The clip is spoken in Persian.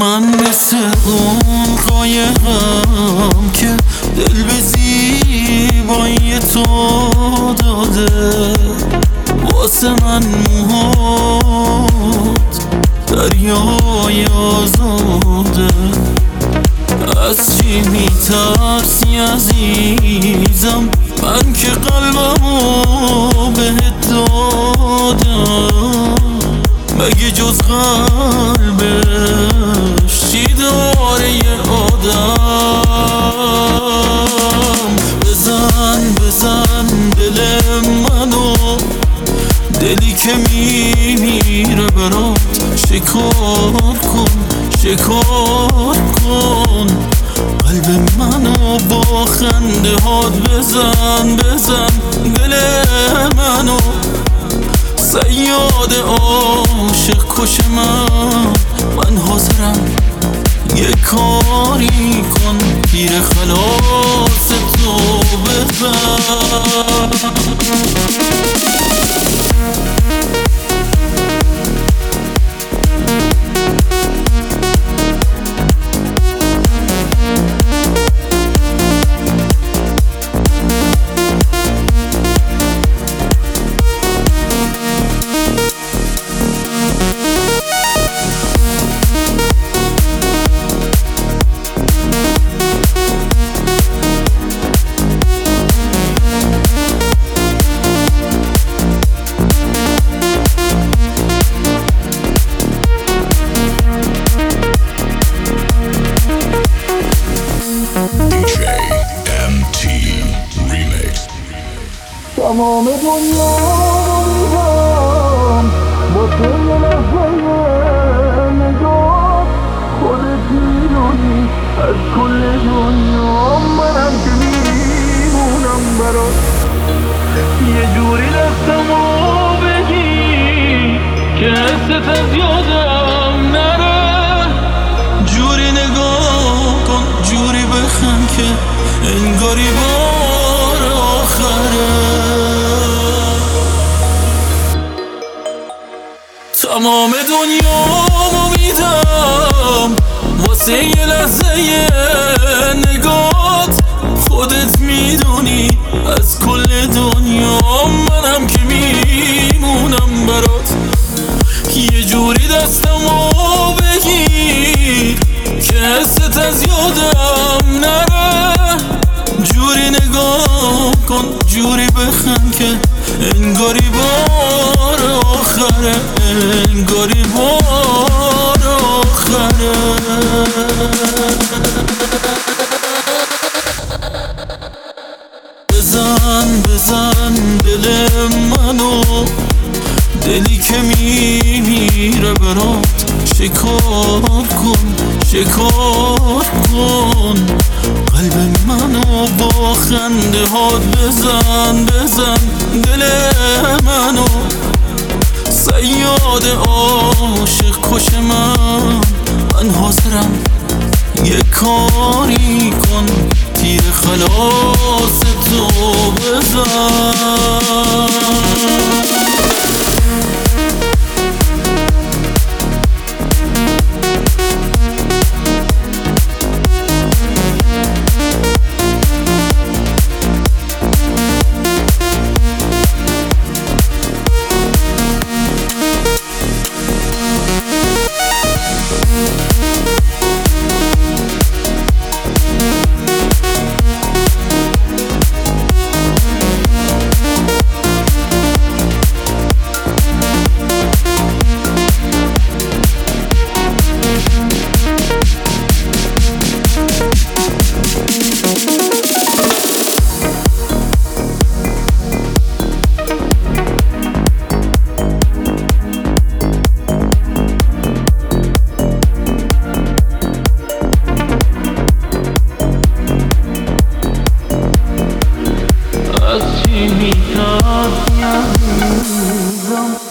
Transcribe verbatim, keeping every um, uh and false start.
من مثل اون قایقم که دل به زیبایی تو داده، واسه من موهات دریای آزاده. از چی میترسی عزیزم؟ من که قلبمو بهت دادم، مگه جز قلبش چی داره یه آدم؟ بزن بزن دل منو، دلی که میمیره برات. شکار کن شکار کن قلب منو با خنده هات. بزن بزن دل منو، صیاد عاشق کش من. من حاضرم یه کاری کن، تیر خلاص تو بزن. تمام دنیا میدم واسه یه لحظه نگاه. خودت میدونی از کل دنیا منم که میمونم برات. یه جوری دستمو بگی که حست از یادم نره. جوری نگاه کن جوری بخند که انگاری بار آخره. تمام دنیامو میدم واسه یه لحظه نگات. خودت میدونی از کل دنیا منم که میمونم برات. یه جوری دستمو بگیر که حست از یادم نره. جوری نگاه کن جوری بخند که انگاری بار آخره. انگاری بار آخره. بزن بزن دل منو، دلی که میمیره برات. شکار کن شکار کن قلب منو با خنده هات. بزن بزن دل منو، صیاد عاشق کش من. من حاضرم یه کاری کن، تیر خلاص تو بزن. از چی میترسی عزیزم؟